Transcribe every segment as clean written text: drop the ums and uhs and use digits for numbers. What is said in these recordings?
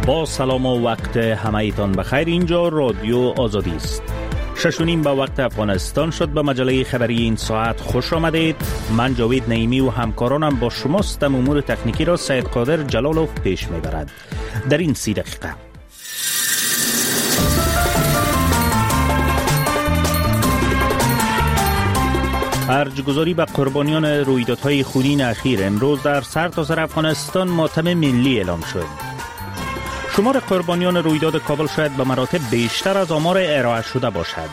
با سلام و وقت همه ایتان بخیر. اینجا رادیو آزادی است. 6:30 به وقت افغانستان شد. به مجله خبری این ساعت خوش آمدید. من جاوید نعیمی و همکارانم با شماست. امور تکنیکی را سید قادر جلالوف پیش میبرد. در این 30 دقیقه ارجگذاری به قربانیان رویدادهای خونین اخیر. امروز در سرتاسر افغانستان ماتم ملی اعلام شد. شمار قربانیان رویداد کابل شاید به مراتب بیشتر از آمار ارائه شده باشد.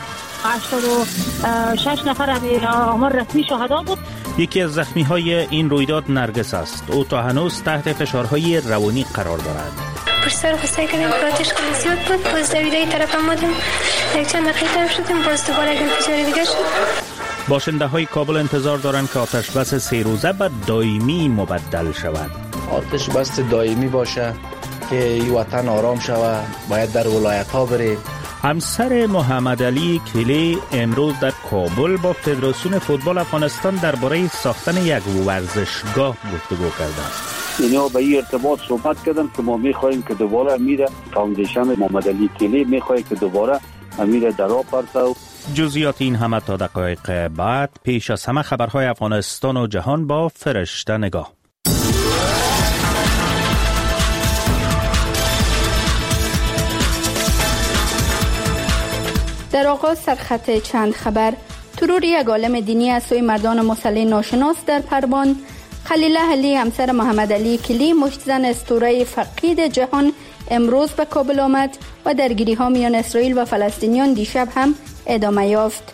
86 نفر آمار رسمی شهدا بود. یکی از زخمی‌های این رویداد نرگس است. او تا هنوز تحت فشارهای روانی قرار دارد. پشتر خسته کردیم آتش خیلی زیاد بود. باز دویدای طرف آمدیم. یک چند دقیقه طرف شدیم. باز دوباره یک فشار دیگه شد. باشنده های کابل انتظار دارند که آتش بس 3 روزه به دائمی مبدل شود. آتش بس دائمی باشه که این وطن آرام شود. باید در ولایت ها بریم. همسر محمد علی کلی امروز در کابل با فدراسیون فوتبال افغانستان درباره ساختن یک ورزشگاه گفتگو کردند. اینا به این ارتباط صحبت کردن که ما می‌خوایم که دوباره امیر فاوندیشن محمد علی کلی می‌خواد که دوباره امیر در راه پرتو. جزئیات این همه تا دقایق بعد. پیش از همه خبرهای افغانستان و جهان با فرشته نگاه. در آغاز سرخط چند خبر. ترور یک عالم دینی از سوی مردان مسلح ناشناس در پروان. خلیله علی همسر محمد علی کلی مشتزن اسطوره فقید جهان امروز به کابل آمد و درگیری ها میان اسرائیل و فلسطینیان دیشب هم ادامه یافت.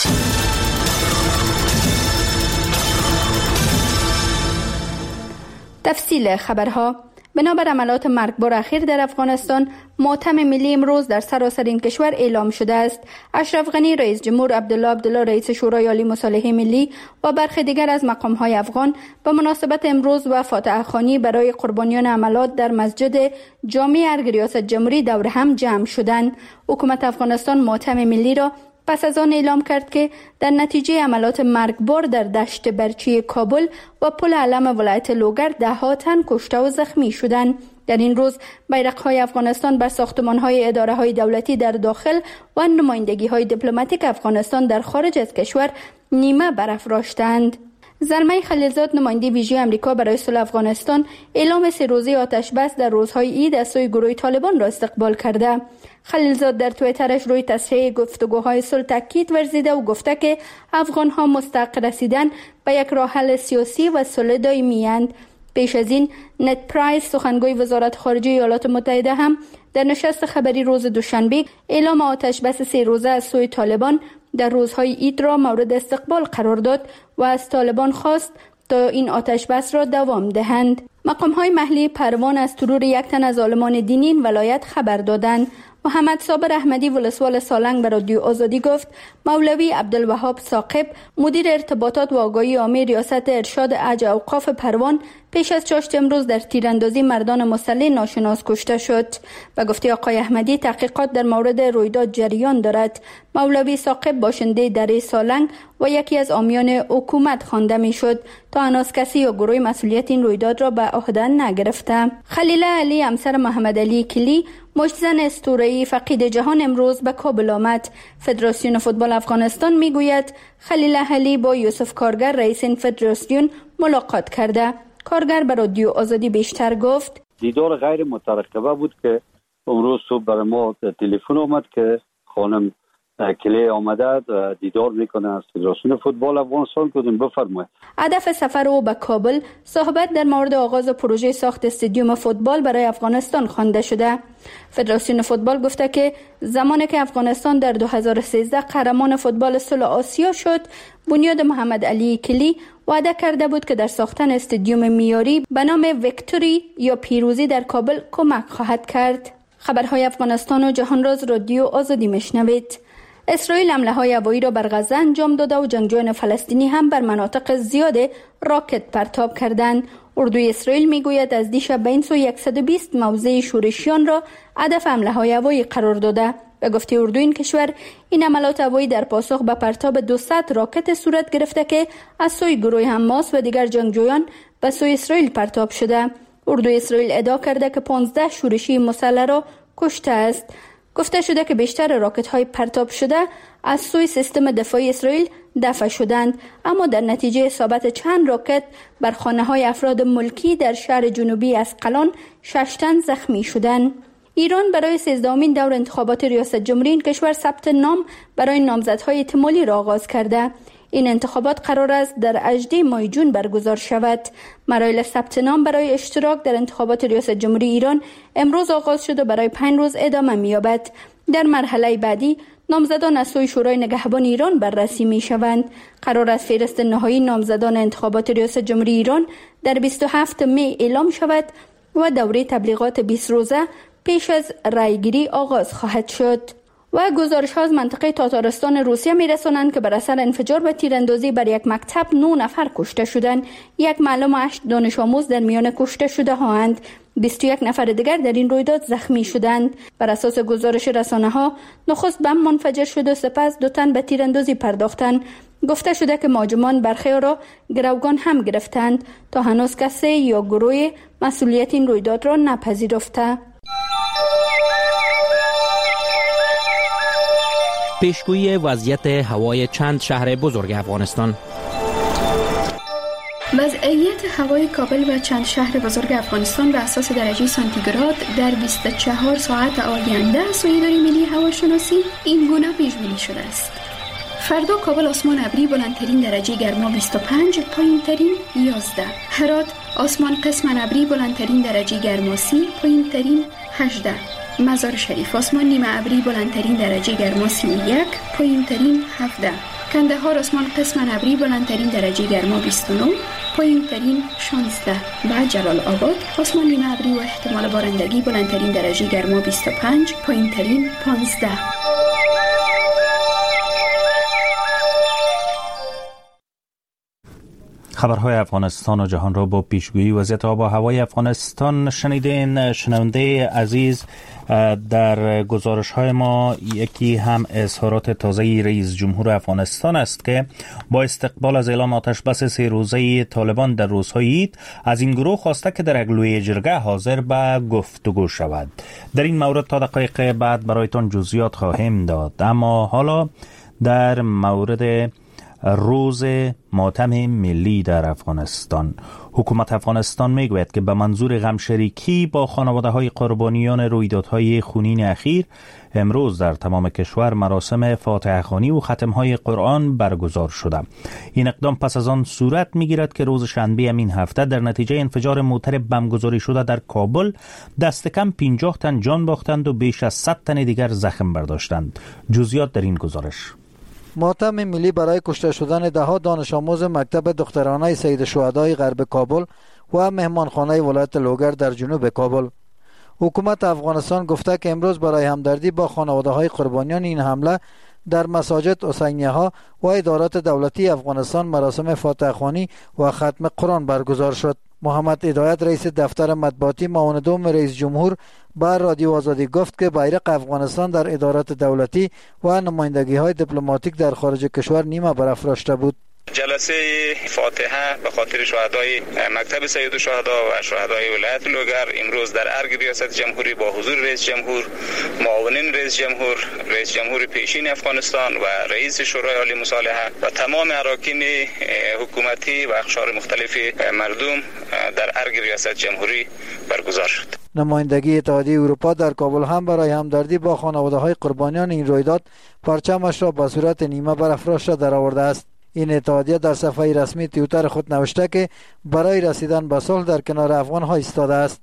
تفصیل خبرها. بنابر عملات مرگبار اخیر در افغانستان، ماتم ملی امروز در سراسر این کشور اعلام شده است. اشرف غنی رئیس جمهور، عبدالله رئیس شورای عالی مصالحه ملی و برخی دیگر از مقام‌های افغان به مناسبت امروز و فاتحه خوانی برای قربانیان عملات در مسجد جامع ارگ ریاست جمهوری دور هم جمع شدند. حکومت افغانستان ماتم ملی را پس از آن اعلام کرد که در نتیجه عملات مرگبار در دشت برچی کابل و پل علم ولایت لوگر 10 تن کشته و زخمی شدند. در این روز بیرق‌های افغانستان بر ساختمان‌های اداره‌های دولتی در داخل و نمایندگی‌های دیپلماتیک افغانستان در خارج از کشور نیمه برافراشتند. زلمه خلیلزاد نماینده ویژه امریکا برای صلح افغانستان اعلام 3 روزه آتش بس در روزهای عید از سوی گروه طالبان را استقبال کرده. خلیلزاد در توییترش روی تصحیح گفتگوهای صلح تاکید ورزیده و گفته که افغان‌ها مستحق رسیدن به یک راه حل سیاسی و صلح دائمی اند. پیش از این نت پرایس سخنگوی وزارت خارجه ایالات متحده هم در نشست خبری روز دوشنبه اعلام آتش بس 3 روزه از سوی طالبان در روزهای عید را مورد استقبال قرار داد و از طالبان خواست تا این آتش بس را دوام دهند. مقام‌های محلی پروان از ترور 1 تن از عالمان دینی این ولایت خبر دادند. محمد صابر احمدی ولسوال سالنگ به رادیو آزادی گفت مولوی عبدالوهاب ثاقب مدیر ارتباطات و آگاهی عامه ریاست ارشاد حج اوقاف پروان پیش از چاشت امروز در تیراندازی مردان مسلح ناشناس کشته شد. و گفته آقای احمدی تحقیقات در مورد رویداد جریان دارد. مولوی ثاقب باشنده دره سالنگ و یکی از عامیان حکومت خوانده میشد. تا هنوز کسی یا گروه مسئولیت این رویداد را به عهده نگرفته. خلیله علی همسر محمد علی کلی مشتزن اسطوره‌ای فقید جهان امروز به کابل آمد. فدراسیون فوتبال افغانستان میگوید خلیله علی با یوسف کارگر رئیس این فدراسیون ملاقات کرده. کارگر به رادیو آزادی بیشتر گفت دیدار غیر مترقبه بود که امروز صبح برای ما تلفن آمد که خانم کلی آمده دیدار میکنه از فدراسیون فوتبال افغانستان. کدوم بفرمایید. هدف سفر او به کابل صحبت در مورد آغاز پروژه ساخت استادیوم فوتبال برای افغانستان خوانده شده. فدراسیون فوتبال گفته که زمانی که افغانستان در 2013 قهرمان فوتبال صلح آسیا شد، بنیاد محمد علی کلی وعده کرده بود که در ساختن استادیوم معیاری به نام ویکتوری یا پیروزی در کابل کمک خواهد کرد. خبرهای افغانستان و جهان راز رادیو آزادی میشنوید. اسرائیل حمله‌های هوایی را بر غزه انجام داده و جنگجویان فلسطینی هم بر مناطق زیاد راکت پرتاب کردند. اردوی اسرائیل میگوید از دیشب به این سو 120 موضع شورشیان را هدف حمله‌های هوایی قرار داده. به گفته اردو این کشور این عملات هوایی در پاسخ به پرتاب 200 راکت صورت گرفته که از سوی گروه حماس و دیگر جنگجویان به سوی اسرائیل پرتاب شده. اردوی اسرائیل ادعا کرده که 15 شورشی مسلح را کشته است. گفته شده که بیشتر راکت‌های پرتاب شده از سوی سیستم دفاعی اسرائیل دفع شدند، اما در نتیجه اصابت چند راکت بر خانه‌های افراد ملکی در شهر جنوبی اسقلان 6 تن زخمی شدند. ایران برای 13مین دور انتخابات ریاست جمهوری این کشور ثبت نام برای نامزدهای احتمالی را آغاز کرده. این انتخابات قرار است در 18 ماه جون برگزار شود. مراحل ثبت نام برای اشتراک در انتخابات ریاست جمهوری ایران امروز آغاز شد و برای 5 روز ادامه می‌یابد. در مرحله بعدی نامزدان از سوی شورای نگهبان ایران بررسی می‌شوند. قرار است فهرست نهایی نامزدان انتخابات ریاست جمهوری ایران در 27 می اعلام شود و دوره تبلیغات 20 روزه پیش از رایگیری آغاز خواهد شد. و گزارش‌ها از منطقه تاتارستان روسیه می‌رسانند که بر اثر انفجار و تیراندازی بر یک مکتب 9 نفر کشته شدند. یک معلم و 8 دانش آموز در میان کشته شده هاند. 21 نفر دیگر در این رویداد زخمی شدند. بر اساس گزارش رسانه‌ها نخست بم منفجر شد و سپس 2 تن به تیراندازی پرداختند. گفته شده که مهاجمان برخی را گروگان هم گرفتند تا هنوز کسی یا گروه مسئولیت این رویداد را نپذیرفته. پیشگویی وضعیت هوای چند شهر بزرگ افغانستان. وضعیت هوای کابل و چند شهر بزرگ افغانستان به اساس درجه سانتیگراد در 24 ساعت آینده از سوی اداره ملی هواشناسی این گونه پیش بینی شده است. فردا کابل آسمان ابری بلندترین درجه گرما 25، پایینترین 11. هرات آسمان قسما ابری بلندترین درجه گرما 30، پایینترین 18. مزار شریف آسمان نیمه ابری بلندترین درجه گرما 31، پایینترین 17. کندهار آسمان قسما ابری بلندترین درجه گرما 29، پایینترین 16. و جلال آباد آسمان نیمه ابری و احتمال بارندگی بلندترین درجه گرما 25، پایینترین 15. خبرهای افغانستان و جهان را با پیشگویی وضعیت آب و هوای افغانستان شنیدین. شنونده عزیز، در گزارش های ما یکی هم اظهارات تازه رئیس جمهور افغانستان است که با استقبال از اعلام آتش بس 3 روزه طالبان در روزهای عید از این گروه خواسته که در اگلوی جرگه حاضر به گفتگو شود. در این مورد تا دقایق بعد برایتان جزئیات خواهیم داد، اما حالا در مورد روز ماتم ملی در افغانستان. حکومت افغانستان میگوید که به منظور غمشریکی با خانواده‌های قربانیان رویدادهای خونین اخیر امروز در تمام کشور مراسم فاتحه خوانی و ختم‌های قرآن برگزار شده. این اقدام پس از آن صورت میگیرد که روز شنبه این هفته در نتیجه انفجار موتر بمبگذاری شده در کابل دست کم 50 تن جان باختند و بیش از 100 تن دیگر زخم برداشتند. جزئیات در این گزارش. ماتم ملی برای کشته شدن 10 دانش آموز مکتب دخترانه سید الشهدای غرب کابل و مهمانخانه ولایت لوگر در جنوب کابل. حکومت افغانستان گفته که امروز برای همدردی با خانواده‌های قربانیان این حمله در مساجد حسینیه ها و ادارات دولتی افغانستان مراسم فاتحه خوانی و ختم قرآن برگزار شد. محمد هدایت رئیس دفتر مطبوعاتی معاون دوم رئیس جمهور بر رادیو آزادی گفت که بیرق افغانستان در ادارات دولتی و نمایندگی‌های دیپلماتیک در خارج کشور نیمه برافراشته بود. جلسه فاتحه به خاطر شهدای مکتب سید الشهدا و شهدای ولایت لوگر امروز در ارگ ریاست جمهوری با حضور رئیس جمهور، معاونین رئیس جمهور، رئیس جمهور پیشین افغانستان و رئیس شورای عالی مصالحه و تمام اراکین حکومتی و اقشار مختلف مردم در ارگ ریاست جمهوری برگزار شد. نمایندگی اتحادیه اروپا در کابل هم برای همدردی با خانواده‌های قربانیان این رویداد پرچمش را به صورت نیمه برافراشته درآورده است. این اتحادیه در صفحه رسمی توییتر خود نوشته که برای رسیدن به صلح در کنار افغان‌ها ایستاده است.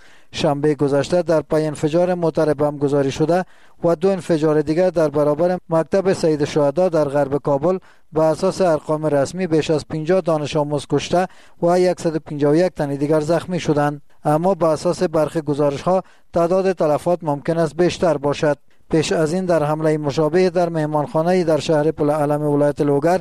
شنبه گذشته در پی انفجار موتر بمبگذاری شده و 2 انفجار دیگر در برابر مکتب سید الشهدا در غرب کابل به اساس ارقام رسمی بیش از 50 دانش آموز کشته و 151 تن دیگر زخمی شدند، اما به اساس برخی گزارش‌ها تعداد تلفات ممکن است بیشتر باشد. پیش از این در حمله مشابه در مهمانخانه در شهر پل علم ولایت لوگر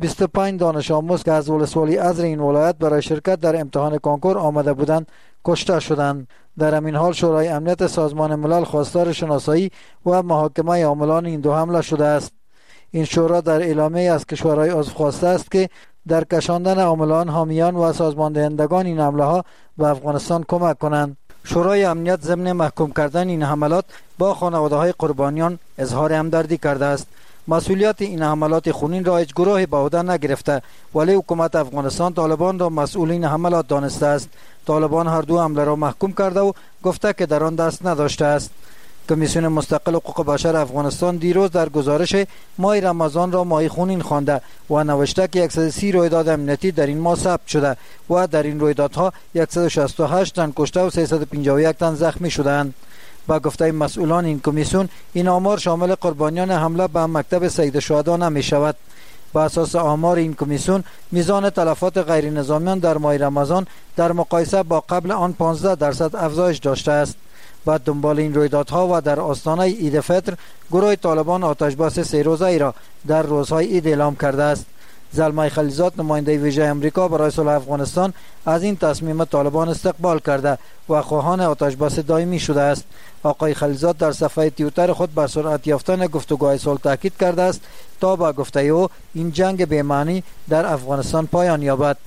25 دانش آموز که از ولسوالی ازر این ولایت برای شرکت در امتحان کنکور آمده بودند کشته شدند. در همین حال شورای امنیت سازمان ملل خواستار شناسایی و محاکمه عاملان این 2 حمله شده است. این شورا در اعلامیه از کشورهای عضو خواسته است که در کشاندن عاملان، حامیان و سازماندهندگان این حمله ها به افغانستان کمک کنند. شورای امنیت ضمن محکوم کردن این حملات با خانواده های قربانیان اظهار همدردی کرده است. مسئولیت این حملات خونین را هیچ گروهی به عهده نگرفته، ولی حکومت افغانستان طالبان را مسئول این حملات دانسته است. طالبان هر دو حمله را محکوم کرده و گفته که در آن دست نداشته است. کمیسیون مستقل حقوق بشر افغانستان دیروز در گزارش ماه رمضان را ماه خونین خوانده و نوشته که 130 رویداد امنیتی در این ماه ثبت شده و در این رویدادها 168 تن کشته و 351 تن زخمی شدند. با گفته مسئولان این کمیسیون، این آمار شامل قربانیان حمله به مکتب سید الشهدا نمی شود. با اساس آمار این کمیسیون، میزان تلفات غیر نظامیان در ماه رمضان در مقایسه با قبل آن 15% افزایش داشته است. بعد دنبال این رویدادها و در آستانه عید فطر، گروه طالبان آتشبس 3 روزه‌ای را در روزهای عید اعلام کرده است. زلمه خلیلزاد، نماینده ویژه امریکا برای صلح افغانستان، از این تصمیم طالبان استقبال کرده و خواهان آتشبس دائمی شده است. آقای خلیلزاد در صفحه توییتر خود بر سرعت یافتن گفتگوهای صلح تاکید کرده است تا با گفته او این جنگ بی‌معنی در افغانستان پایان یابد.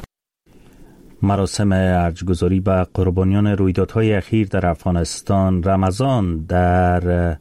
مراسم ارجگذاری به قربانیان رویدادهای اخیر در افغانستان رمضان در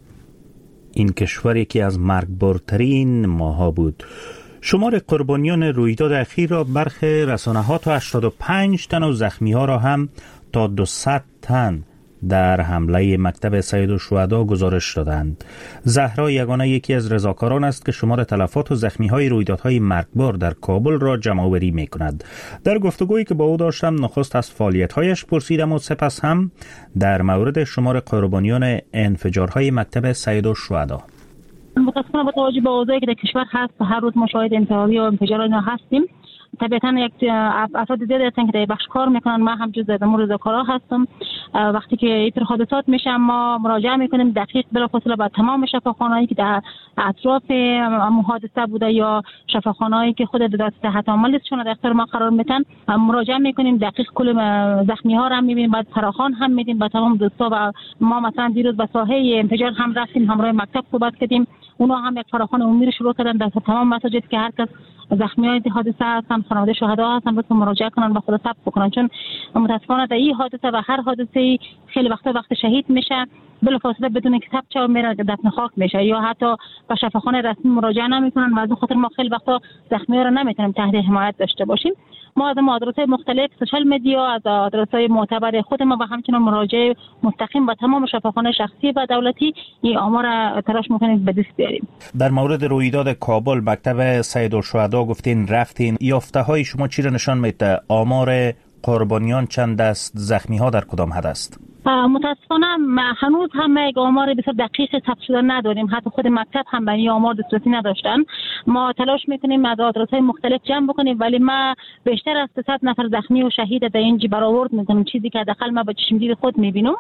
این کشور یکی از مرگبارترین ماها بود. شمار قربانیان رویداد اخیر را برخی رسانه‌ها تا 85 تن و زخمی‌ها را هم تا 200 تن در حمله مکتب سید الشهدا گزارش دادند. زهرا یگانه یکی از رضاکاران است که شمار تلفات و زخمی‌های رویدادهای مرگبار در کابل را جمع‌آوری می‌کند. در گفتگویی که با او داشتم، نخست از فعالیت‌هایش پرسیدم و سپس هم در مورد شمار قربانیان انفجارهای مکتب سید الشهدا. متاسفانه با توجه به اوضاعی که در کشور هست، هر روز مشاهده انتحاری و انفجارات هستیم. طبیعتاً یک افراد دیگه هستن که در بخش کار میکنن. ما هم جزء از امور رضاکارا هستم. وقتی که این حادثات میشه ما مراجعه میکنیم دقیق بلافاصله به تمام شفاخانه‌ای که در اطراف حادثه بوده یا شفاخانه‌ای که خود دولت صحت عاملشون در اختیار ما قرار میدن مراجعه میکنیم، دقیق کل زخمی ها رو هم میبینیم، بعد فراخوان هم میدیم به تمام دوستا. و ما مثلا دیروز به ساحه انفجار هم رفتیم، همراه مکتب صحبت کردیم، اونا هم یک فراخوان عمومی رو شروع کردن در تمام مساجد که هر کس زخمیای حادثه هستن، خانواده شهدا هستن، لطفا مراجعه کنن و خود ثبت بکنن، چون متاسفانه در این حادثه و هر حادثه خیلی وقت شهید میشه بلافاصله بدون که ثبت شه و میره دفن خاک میشه یا حتی به شفاخانه رسمی مراجعه نمیکنن و از اون خاطر ما خیلی وقتا زخمی‌ها رو نمیتونیم تحت حمایت داشته باشیم. ما از آدرس‌های مختلف سوشال مدیا، از آدرس‌های معتبر خود ما و همچنین مراجعه مستقیم با تمام شفاخانه شخصی و دولتی این آمار تلاش میکنیم به دست بیاریم. در مورد رویداد کابل مکتب سید الشهدا گفتین رفتین، یافته‌های شما چی را نشان میده؟ آمار قربانیان چند است؟ زخمی‌ها در کدام حد است؟ متاسفانه هنوز هم یک آمار بسیار دقیق ثبت شده نداریم. حتی خود مکتب هم به این آمار دسترسی نداشتن. ما تلاش میکنیم از آدرس‌های مختلف جمع بکنیم، ولی ما بیشتر از 300 نفر زخمی و شهید در اینجا برآورد میکنیم، چیزی که حداقل ما با چشم دید خود میبینم.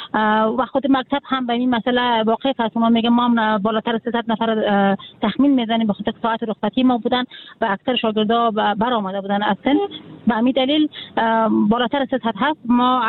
و خود مکتب هم به این مسئله واقف هست. ما میگم ما بالاتر از 300 نفر تخمین میزنیم، به خاطر ساعت رخصتی ما بودن و اکثر شاگردا برآمده بودن از سن. به همین دلیل بالاتر از 300 هست. ما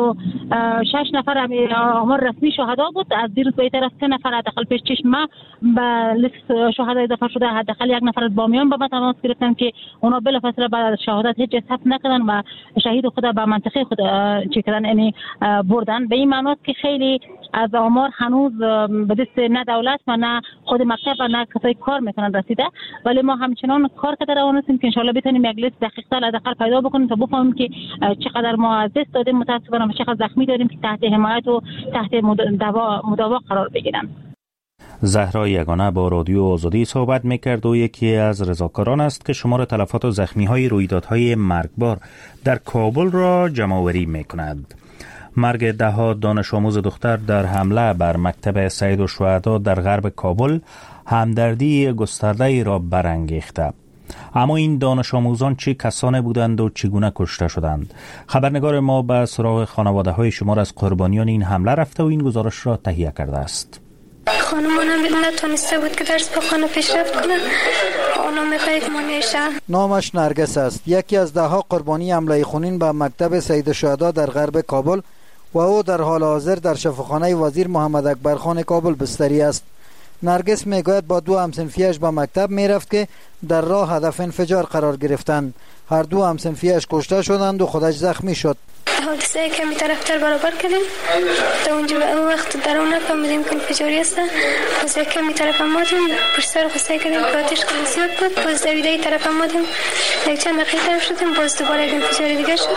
86 نفر آمار رسمی شهدا بود. از دیروز به طرف 3 نفر حداقل پیش چشم ما به لیست شهدا اضافه شده. حداقل یک نفر از بامیان به تماس گرفتن که اونا بلافاصله بعد از شهادت هیچ ثبت نکردن و شهید خود به منطقه خود چه کردن، یعنی بردن. به این معنی که خیلی از آمار هنوز به دست نه دولت و نه خود مکتب و نه کسایی کار میکنن رسیده، ولی ما همچنان کار کرده روان هستیم که ان شاء الله بتونیم یک لیست دقیق‌تر حداقل پیدا بکنیم تا بفهمیم که چقدر ما از دست دادیم متاسفانه و چقدر زخمی داریم که تحت حمایت و تحت مداوا قرار بگیرن. زهرا یگانه با رادیو آزادی صحبت میکرد و یکی از رضاکاران است که شمار تلفات و زخمی‌های رویدادهای مرگبار در کابل را جمع‌آوری میکند. مرگ 10 دانش آموز دختر در حمله بر مکتب سید الشهدا در غرب کابل همدردی گسترده‌ای را برانگیخته. اما این دانش آموزان چه کسانی بودند و چگونه کشته شدند؟ خبرنگار ما به سراغ خانواده‌های شمار از قربانیان این حمله رفته و این گزارش را تهیه کرده است. خانمانم نتونسته بود که درس بخونه پیشرفت کنه. اونا میخواد که ما میشه. نامش نرگس است. یکی از 10 قربانی حمله خونین به مکتب سید الشهدا در غرب کابل و او در حال حاضر در شفاخانه وزیر محمد اکبر خان کابل بستری است. نرگس میگوید با 2 همسنفیش به مکتب میرفت که در راه هدف انفجار قرار گرفتند. هر 2 همسنفیش کشته شدند و خودش زخمی شد. حادثه کمی طرفتر برابر کردیم تا اونجا وقت در اون نفهمیدیم که انفجاری است. از کمی طرف آمدیم پشت سر خسته کردیم که آتش خیلی زیاد بود. باز دویده طرف آمدیم یک چند دقیقه طرف شدیم باز دوباره یک انفجاری دیگه شد.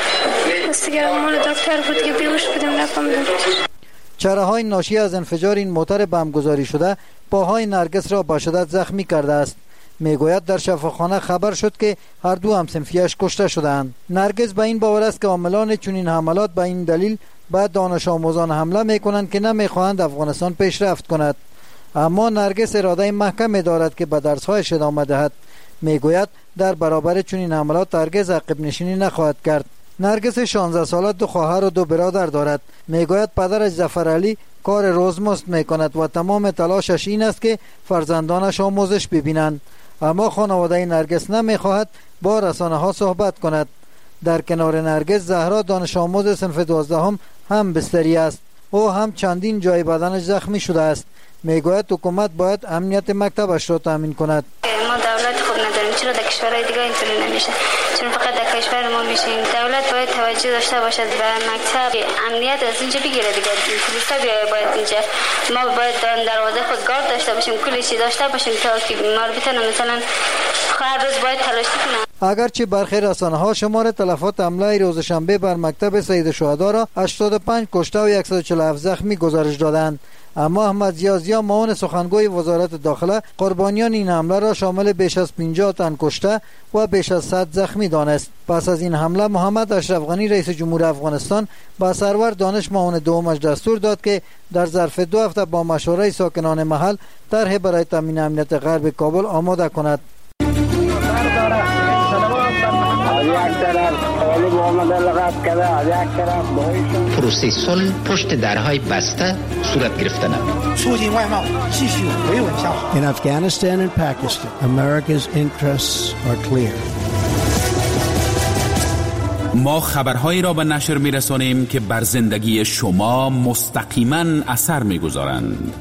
باز دیگه مال دکتر بود که بیهوش بودیم نفهمیدیم. چره‌های ناشی از انفجار این موتر بمبگذاری شده پاهای نرگس را به شدت زخمی کرده است. میگوید در شفاخانه خبر شد که هر 2 همسنفیش کشته شدند. نرگس به این باور است که عاملان چنین حملات به این دلیل بعد دانش آموزان حمله میکنند که نمیخواهند افغانستان پیشرفت کند. اما نرگس اراده محکمی دارد که به درس‌هایش ادامه دهد. میگوید در برابر چنین حملات هرگز عقب نشینی نخواهد کرد. نرگس 16 ساله 2 خواهر و 2 برادر دارد. میگوید پدرش ظفرعلی کار روزمزد میکند و تمام تلاشش این است که فرزندانش آموزش ببینند. اما خانواده نرگس نمیخواهد با رسانه ها صحبت کند. در کنار نرگس زهرا دانش آموز صنف 12 هم بستری است. او هم چندین جای بدنش زخمی شده است. میگوید حکومت باید امنیت مکتبش را تامین کند. ما دولت خوب نداریم، چرا در کشورهای دیگه اینطوری نمیشه؟ چون فقط در کشور ما میشیم. دولت باید توجه داشته باشد به مکتب، امنیت از اینجا بگیره دیگه. پلیسا بیاید باید اینجا. ما باید دروازه خود گارد داشته باشیم، کلی چیز داشته باشیم تا که بیمار بتونه مثلا هر روز باید تلاش کنه. اگرچه برخی رسانه‌ها شمار تلفات حمله روز شنبه بر مکتب سید الشهدا را 85 کشته و 147 زخمی گزارش دادند، اما احمد ضیاء معاون سخنگوی وزارت داخله قربانیان این حمله را شامل بیش از 50 تن کشته و بیش از 100 زخمی دانست. پس از این حمله محمد اشرف غنی رئیس جمهور افغانستان با سرور دانش معاون دومش دستور داد که در ظرف 2 هفته با مشوره ساکنان محل طرح برای تامین امنیت غرب کابل آماده کند. پروسه صلح پشت درهای بسته صورت گرفته نمید. In Afghanistan and Pakistan, America's interests are clear. ما خبرهایی را به نشر می‌رسانیم که بر زندگی شما مستقیما اثر می‌گذارند.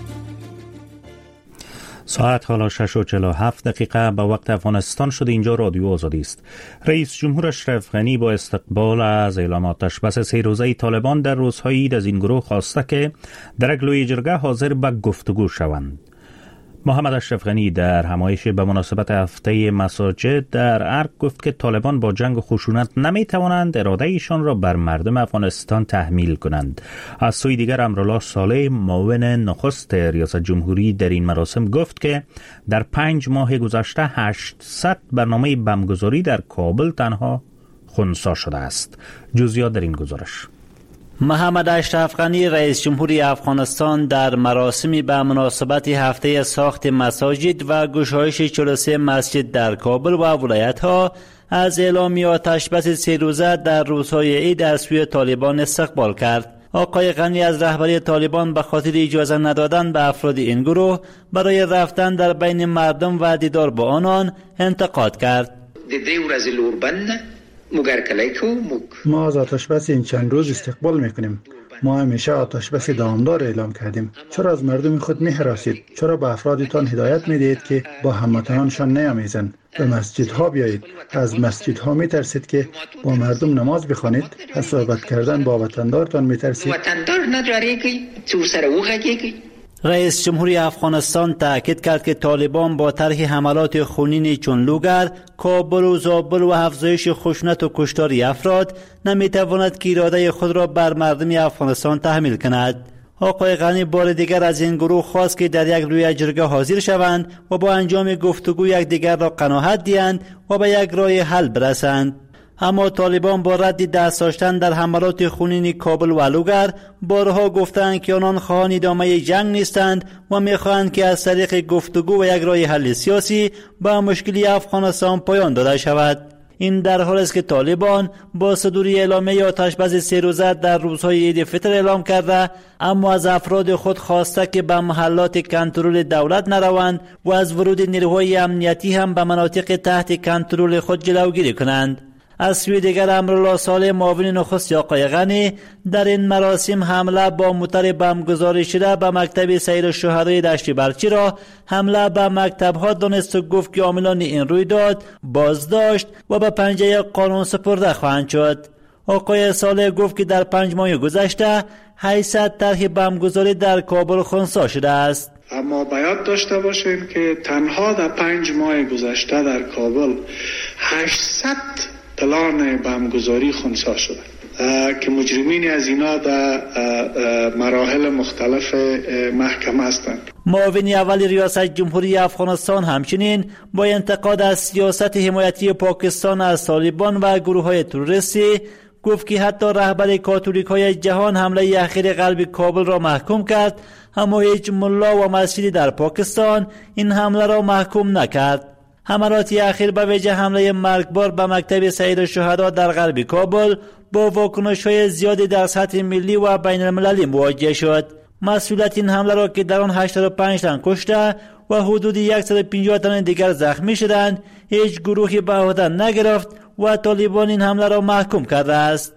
ساعت حالا 6:47 به وقت افغانستان شده. اینجا رادیو آزادی است. رئیس جمهور اشرف غنی با استقبال از اعلام آتش بس 3 روزه طالبان در روزهای عید از این گروه خواسته که در یک لوی جرگه حاضر به گفتگو شوند. محمد اشرف غنی در همایش به مناسبت هفته مساجد در ارگ گفت که طالبان با جنگ و خشونت نمیتوانند اراده ایشان را بر مردم افغانستان تحمیل کنند. از سوی دیگر امرالله صالح معاون نخست ریاست جمهوری در این مراسم گفت که در 5 ماه گذشته 800 برنامه بمبگذاری در کابل تنها خنثی شده است. جزئیات در این گزارش. محمد اشرف غنی رئیس جمهوری افغانستان در مراسمی به مناسبت هفته ساخت مساجد و گشایش 43 مسجد در کابل و ولایت‌ها از اعلامیه آتش بس 3 روزه در روزهای عید از سوی طالبان استقبال کرد. آقای غنی از رهبری طالبان به خاطر اجازه ندادن به افراد این گروه برای رفتن در بین مردم و دیدار با آنان انتقاد کرد. ما از آتش بس این چند روز استقبال میکنیم. ما همیشه آتش بس دامدار اعلام کردیم. چرا از مردم خود می‌هراسید؟ چرا به افرادتان هدایت میدهید که با هموطنانشان نیامیزند؟ به مسجدها بیایید. از مسجدها میترسید که با مردم نماز بخوانید؟ از صحبت کردن با وطندارتان میترسید؟ وطندار نداری چور سر او غگی. رئیس جمهوری افغانستان تاکید کرد که طالبان با طرح حملات خونین چون لوگر، کابل و زابل و افزایش خشونت و کشتار افراد نمیتواند که اراده خود را بر مردم افغانستان تحمیل کند. آقای غنی بار دیگر از این گروه خواست که در یک روی جرگه حاضر شوند و با انجام گفتگو یکدیگر را قناعت دهند و به یک راه حل برسند. اما طالبان با رد دست داشتن در حملات خونین کابل و لوگر بارها گفتند که آنان خواهان ادامه جنگ نیستند و میخواهند که از طریق گفتگو و یک راه حل سیاسی به مشکلی افغانستان پایان داده شود. این در حالی است که طالبان با صدوری اعلامیه آتش بس 3 روزه در روزهای عید فطر اعلام کرده، اما از افراد خود خواسته که به محلات کنترل دولت نروند و از ورود نیروهای امنیتی هم به مناطق تحت کنترل خود جلوگیری کنند. از سوی دیگر امرالله صالح معاون نخست آقای غنی در این مراسم حمله با موتر بم گذاری شده به مکتب سید الشهدای دشت برچی را حمله به مکتب‌ها دانست و گفت که عاملان این رویداد بازداشت و به پنجه قانون سپرده خواهند شد. آقای صالح گفت که در 5 ماه گذشته 800 طرح بمبگذاری در کابل خنثی شده است. اما باید داشته باشیم که تنها در 5 ماه گذشته در کابل 800 پلان بمبگذاری خنثی شده که مجرمین از اینا در مراحل مختلف محکمه هستند. معاون اول ریاست جمهوری افغانستان همچنین با انتقاد از سیاست حمایتی پاکستان از طالبان و گروه‌های تروریستی گفت که حتی رهبر کاتولیک‌های جهان حمله اخیر قلب کابل را محکوم کرد، اما هیچ ملا و مسجدی در پاکستان این حمله را محکوم نکرد. حملات اخیر به ویژه حمله مرگبار به مکتب سید الشهدا در غرب کابل با واکنش‌های زیادی در سطح ملی و بین المللی مواجه شد. مسئولیت این حمله را که در آن 85 تن کشته و حدود 150 تن دیگر زخمی شدند هیچ گروهی به عهده نگرفت و طالبان این حمله را محکوم کرده است.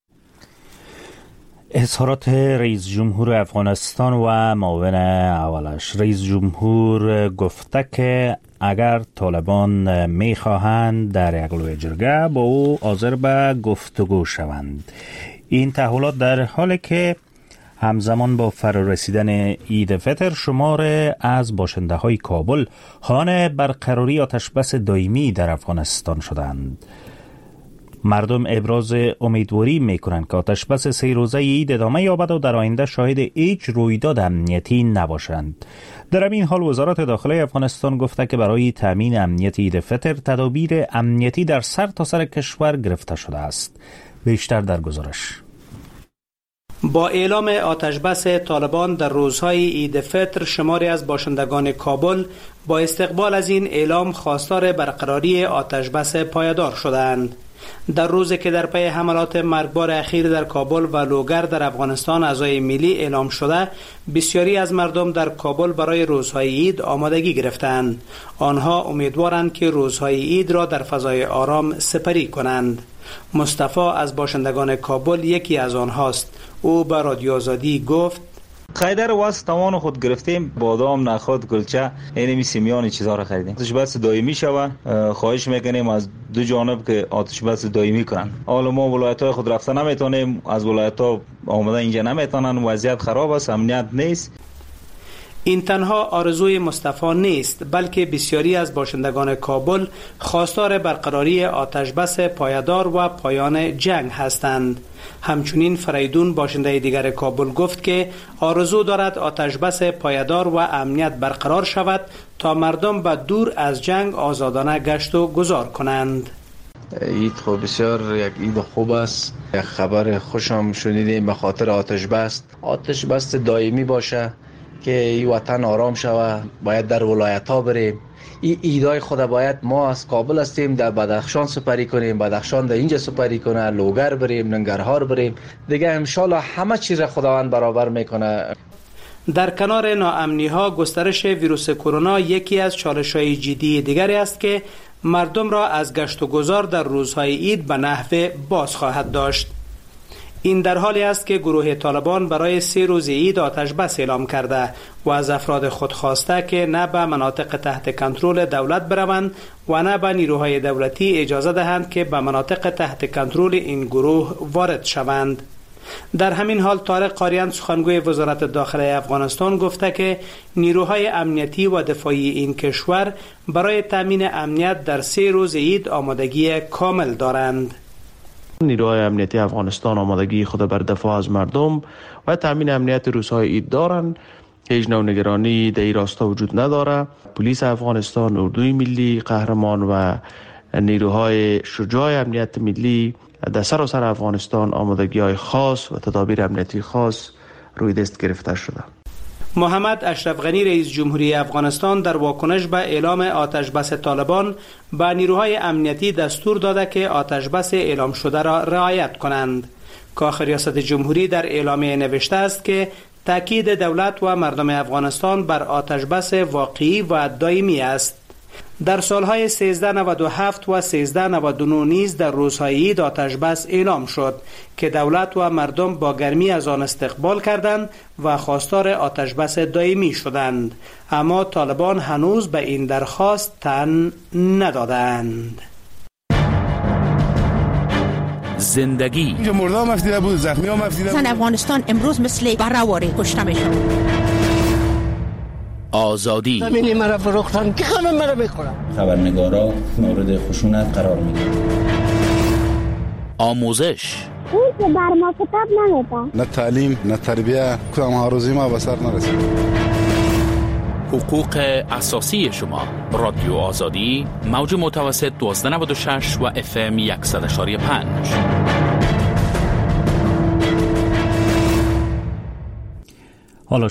اظهارات رئیس جمهور افغانستان و معاون اولش. رئیس جمهور گفته که اگر طالبان میخواهند در یک لوی جرگه با او حاضر به گفتگو شوند. این تحولات در حالی که همزمان با فرارسیدن عید فطر شمار از باشنده های کابل خواهان برقراری آتشبس دائمی در افغانستان شدند. مردم ابراز امیدواری میکنند که آتشبس 3 روزه عید ادامه یابد و در آینده شاهد هیچ رویداد امنیتی نباشند. در این حال وزارت داخله افغانستان گفته که برای تامین امنیت عید فطر تدابیر امنیتی در سرتاسر کشور گرفته شده است. بیشتر در گزارش. با اعلام آتشبس طالبان در روزهای عید فطر شماری از باشندگان کابل با استقبال از این اعلام خواستار برقراری آتشبس پایدار شدند. در روزی که در پی حملات مرگبار اخیر در کابل و لوگر در افغانستان اعضای ملی اعلام شده، بسیاری از مردم در کابل برای روزهای عید آمادگی گرفتند. آنها امیدوارند که روزهای عید را در فضای آرام سپری کنند. مصطفی از باشندگان کابل یکی از آنهاست. او به رادیو آزادی گفت: خیدر واسه توان خود گرفتیم، بادام، نخود، گلچه، اینمی سیمیان چیزها را خریدیم. آتشبس دائمی شود. خواهش میکنیم از دو جانب که آتشبس دائمی کنن. حالا ما ولایت‌های خود رفته نمیتونیم، از ولایت‌ها آمده اینجا نمیتونن، وضعیت خراب است، امنیت نیست. این تنها آرزوی مصطفی نیست، بلکه بسیاری از باشندگان کابل خواستار برقراری آتشبس پایدار و پایان جنگ هستند. همچنین فریدون باشنده دیگر کابل گفت که آرزو دارد آتشبس پایدار و امنیت برقرار شود تا مردم به دور از جنگ آزادانه گشت و گذار کنند. عید خوب بسیار یک عید خوب است. یک خبر خوشم شنیدیم به خاطر آتشبس دائمی باشه که این وطن آرام شود. باید در ولایت ها بریم. این ایدای خود باید ما از کابل هستیم در بدخشان سپری کنیم، بدخشان در اینجا سپری کنه، لوگر بریم، ننگرهار بریم دیگه. انشالله همه چیز خداوند برابر میکنه. در کنار ناامنی ها گسترش ویروس کرونا یکی از چالش های جدی دیگری است که مردم را از گشت و گذار در روزهای عید به نحو باز خواهد داشت. این در حالی است که گروه طالبان برای 3 روز عید آتشبس اعلام کرده و از افراد خود خواسته که نه به مناطق تحت کنترل دولت بروند و نه به نیروهای دولتی اجازه دهند که به مناطق تحت کنترل این گروه وارد شوند. در همین حال طارق قاریان سخنگوی وزارت داخله افغانستان گفته که نیروهای امنیتی و دفاعی این کشور برای تامین امنیت در 3 روز عید آمادگی کامل دارند. نیروهای امنیتی افغانستان آمادگی خود بر دفاع از مردم و تامین امنیت روزهای عید دارند. هیچ نوع نگرانی در این راستا وجود نداره. پلیس افغانستان، اردوی ملی قهرمان و نیروهای شجاع امنیت ملی در سراسر افغانستان آمادگی‌های خاص و تدابیر امنیتی خاص روی دست گرفته شده. محمد اشرف غنی رئیس جمهوری افغانستان در واکنش به اعلام آتشبس طالبان به نیروهای امنیتی دستور داده که آتشبس اعلام شده را رعایت کنند. کاخ ریاست جمهوری در اعلامیه نوشته است که تاکید دولت و مردم افغانستان بر آتشبس واقعی و دائمی است. در سالهای 1397 و 1399 نیز در روزهای عید آتش بس اعلام شد که دولت و مردم با گرمی از آن استقبال کردند و خواستار آتش بس دائمی شدند، اما طالبان هنوز به این درخواست تن ندادند. زندگی اینجا مردم مفتیده بود، زخمی ها مفتیده بود. افغانستان امروز مثل برآوری کشته میشد. آزادی زمینی مرا فروختن که همه مرا میخورن. خبرنگارا مورد خشونت قرار میگیرن. آموزش اون که بر ما کتاب نمیده. نه تعلیم نه تربیه، کدام آرزوی ما به سر نرسید. حقوق اساسی شما. رادیو آزادی، موج متوسط 1296 و FM 100.5. حالا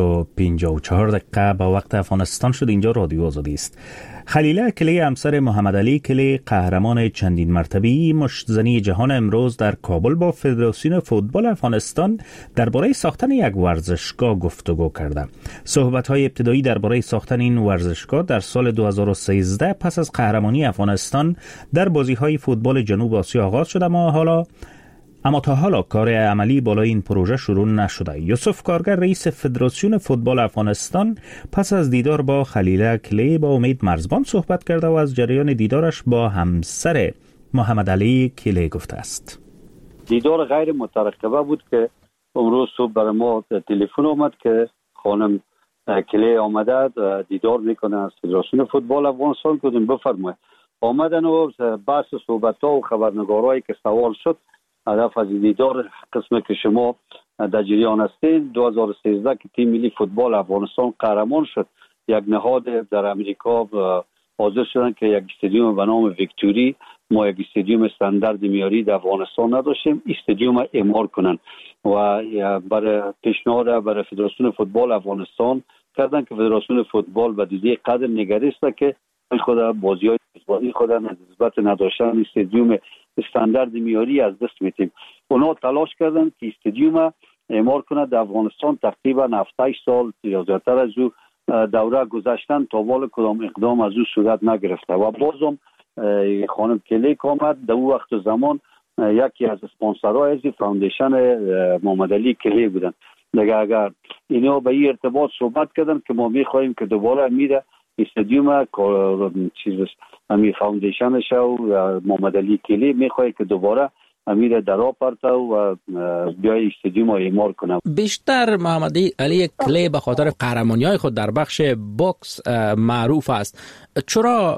6:54 با وقت افغانستان شد. اینجا رادیو آزادی است. خلیله کلی همسر محمد علی کلی، قهرمان چندین مرتبه‌ای مشت‌زنی جهان، امروز در کابل با فدراسیون فوتبال افغانستان درباره ساختن یک ورزشگاه گفتگو کرده. صحبت‌های ابتدایی درباره ساختن این ورزشگاه در سال 2013 پس از قهرمانی افغانستان در بازی‌های فوتبال جنوب آسیا آغاز شد، اما تا حالا کار عملی بالای این پروژه شروع نشده. یوسف کارگر، رئیس فدراسیون فوتبال افغانستان، پس از دیدار با خلیله کلی با امید مرزبان صحبت کرده و از جریان دیدارش با همسر محمد علی کلی گفته است. دیدار غیر مترقبه بود که امروز صبح برای ما تلفن آمد که خانم کلی آمده دیدار میکنه از فدراسیون فوتبال افغانستان. کدوم بفرمایید. آمدن و بحث صحبت‌ها و خبرنگارایی که سوال شد، هدف از دیدار قسمی که شما در جریان هستید، 2013 که تیم ملی فوتبال افغانستان قهرمان شد، یک نهاد در امریکا حاضر شدن که یک استادیوم به نام ویکتوری، ما یک استادیوم استاندارد معیاری در افغانستان نداشتیم، استادیوم اعمار کنن و برای پیشنهاد برای فدراسیون فوتبال افغانستان کردن که فدراسیون فوتبال به دیده قدر نگریسته که خود بازی‌های فوتبالی خود نسبت نداشتن استادیوم استاندارد معیاری از دست میتیم. اونا تلاش کردن که استادیوم اعمار کنه در افغانستان. تقریبا 7 سال یا زیادتر از او دوره گذشتن تا حالا کدام اقدام از او صورت نگرفته و بازم خانم کلی آمد. در اون وقت زمان یکی از اسپانسرهای از فاوندیشن محمد علی کلی بودن. دیگه اگر اینا به این ارتباط صحبت کردن که ما میخواهیم که دوباره میره استادیوم امی فاوندیشنش و محمد علی کلی میخواه که دوباره امیر درا پرته و بیای استادیوم رو اعمار کنه. بیشتر محمد علی کلی به خاطر قهرمانی‌های خود در بخش بوکس معروف است. چرا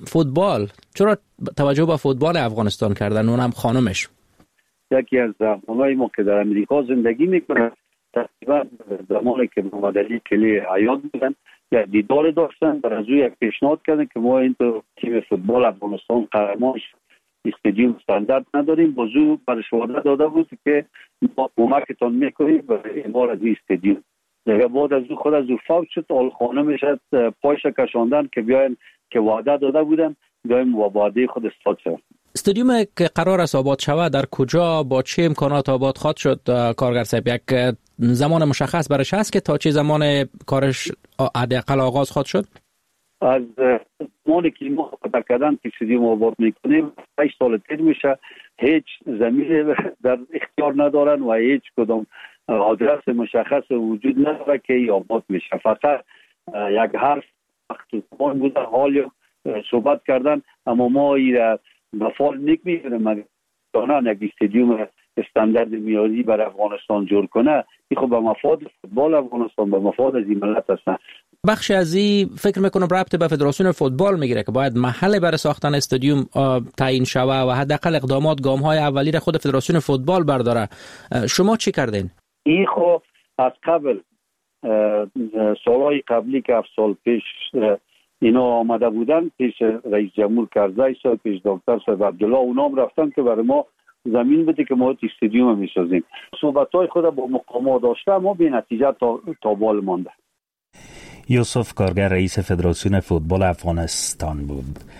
توجه به فوتبال افغانستان کردن، اونم خانمش؟ یکی از زمانهای ما که در امریکا زندگی میکنه، تقریبا زمانی که محمد علی کلی حیات بودن یک دیدار داشتن، در از او یک پیشنهاد کردن که ما این تیم فوتبال افغانستان قهرمان استادیوم استاندارد نداریم. بازو برش وعده داده بود که ما کمکتان میکنیم برای اعمار از این استادیوم. دیگه بعد از او خود از او فوت شد، آل خانمش پایش کشاندن که بیاین که وعده داده بودن بیایم و وعده خود استاد شد. استادیوم که قرار است آباد شود در کجا با چه امکانات آباد خواهد شد کارگر صاحب؟ یک زمان مشخص برش هست که تا چه زمان کارش حداقل آغاز خواهد شد؟ از زمانی که ما خطر کردن که استادیوم آباد میکنیم 8 سال تیر میشه، هیچ زمین در اختیار ندارن و هیچ کدام آدرس مشخص وجود نداره که آباد میشه. فقط یک حرف وقتی بوده حال صحبت کردن، اما ما این به فال نمیگیریم مگر یک استادیوم استاندارد معیاری برای افغانستان جور کنه. این خب به مفاد فوتبال افغانستان، به مفاد از این ملت هستن. بخش از این فکر میکنم ربط به فدراسیون فوتبال میگیره که باید محل برای ساختن استادیوم تعیین شوه و حداقل اقدامات گام‌های اولی را خود فدراسیون فوتبال برداره. شما چی کردین؟ این خب از قبل سالهای قبلی که 7 سال پیش اینا آمده بودن، پیش رئیس جمهور کرزی صاحب، پیش دکتر صاحب عبدالله، اونا هم رفتن که برای ما زمین بده که ما استادیوم میسازیم. صحبت‌های خود با مقامات داشته اما بی نتیجه تا بال مانده. یوسف کارگر، رئیس فدراسیون فوتبال افغانستان بود.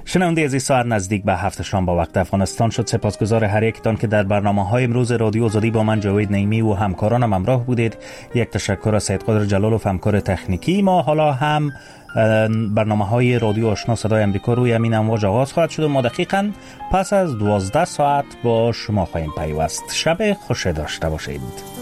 شنونده عزیز، ساعت نزدیک به 7 شام با وقت افغانستان شد. سپاسگزار هر یکتان که در برنامه‌های امروز رادیو آزادی با من جاوید نعیمی و همکارانم همراه بودید. یک تشکر از سید قادر جلالوف همکار تکنیکی ما. حالا هم برنامه‌های رادیو آشنا صدای امریکا روی همین امواج آغاز خواهد شد و ما دقیقاً پس از 12 ساعت با شما خواهیم پیوست. شب خوش داشته باشید.